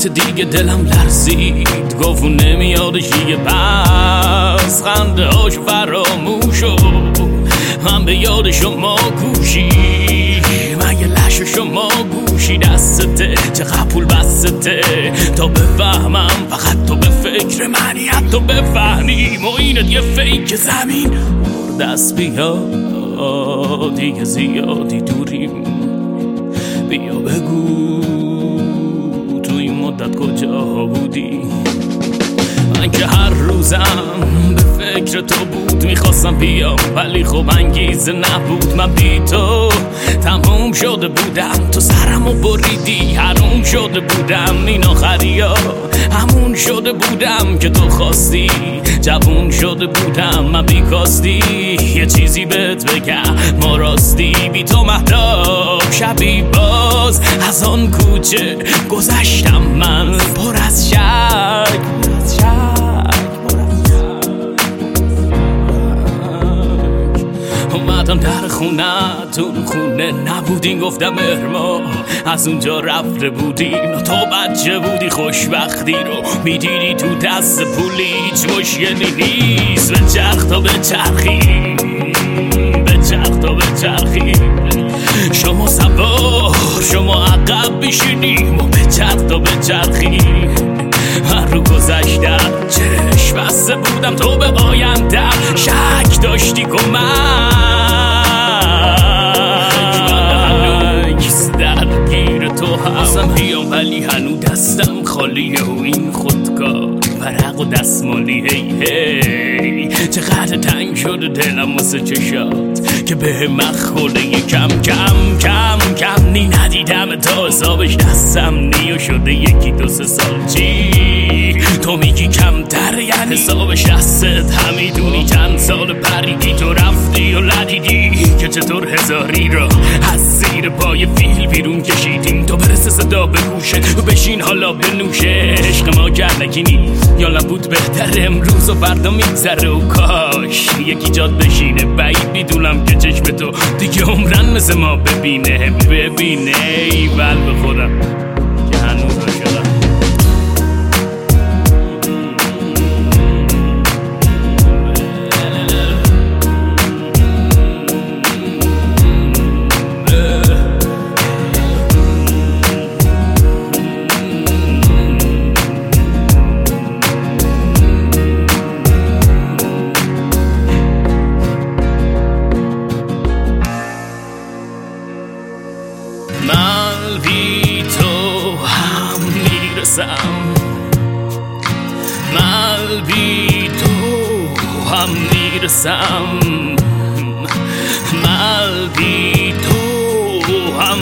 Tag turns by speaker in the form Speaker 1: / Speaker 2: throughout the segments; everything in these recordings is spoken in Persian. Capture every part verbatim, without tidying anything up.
Speaker 1: لحظات دیگه دلم لرزید، گفت نمیادش دیگه پس خنده هاش فراموشو من به یاد شما گوشی، مگه لش شما گوشی دسته چقدر پول بسته تا بفهمم فقط تو به فکر منی، حتی بفهمیم و اینت یه فیک زمین دست بیا دیگه زیادی دوریم، بیا بگو تو این مدت کجا بودی. من که هر روزم به فکر تو بود، میخواستم بیام ولی خب انگیزه نبود. من بی تو تموم شده بودم، تو سرمو بریدی حروم شده بودم. این آخری ها همون شده بودم که تو خواستی، جوون شده بودم من بی کاستی. یه چیزی بهت بگم ما راستی بی تو مهتاب شبی باز از آن کوچه گذشتم من پر از شک اومدم در خونه تون خونه نبودین، گفتم ارما از اونجا رفته بودین. تو بچه بودی خوشبختی رو میدیدی تو دست پولی، هیچ مشکلی نیست به چرخ تا به چرخی، به چرخ تا به چرخی. شما سوار شما عقب بشینیم و به چرخ تا به چرخی. من رو گذشتم چشم بسته بودم، تو به آیندم شک داشتی کمک. درگیر تو هستم بیام ولی هنو دستم خالیه و این خودکار ورق و دستمالی. هی هی چقدر تنگ شده دلم واسه چشات که به مخوله کم کم کم کم نی ندیدم تا حسابش دستم نیو شده یکی دو سه سال. چی تو میگی کمتر یعنی حسابش دستت همیدونی چند سال پریدی تو رفتی و ندیدی که چطور هزاری رو از زیر پای فیل بیرون کشیدیم. تو برسه صدا به گوشه و بشین حالا بنوشه، عشق ما گرنگی نیست یا نبود بهتر امروز و فردا میگذره و کاش یکی جاد بشینه. بعید میدونم که چشم تو دیگه عمرن مثل ما ببینه ببینه ایول به خودم که هنوز عاشقم. من بی تو هم میرسم، من بی تو هم میرسم، من بی تو هم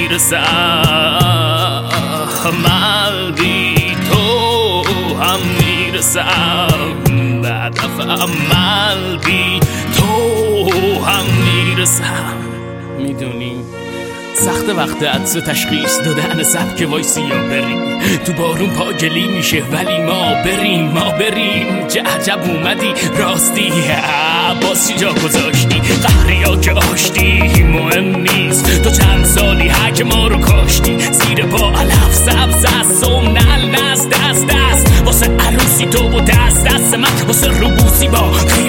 Speaker 1: میرسم، من بی تو هم میرسم. بعد دفعه من بی تو هم میرسم. میدونی سخت وقت عدس و تشخیص دادن سبک وایسی یا بریم تو بارون پاگلی میشه ولی ما بریم ما بریم. چه عجب اومدی راستی باز چی جا گذاشتی قهری ها که آشتی مهم نیست. تو چند سالی حک ما رو کاشتی زیر پا علف سبز از سومنل نست دست دست واسه عروسی تو و دست دست من واسه روبوسی با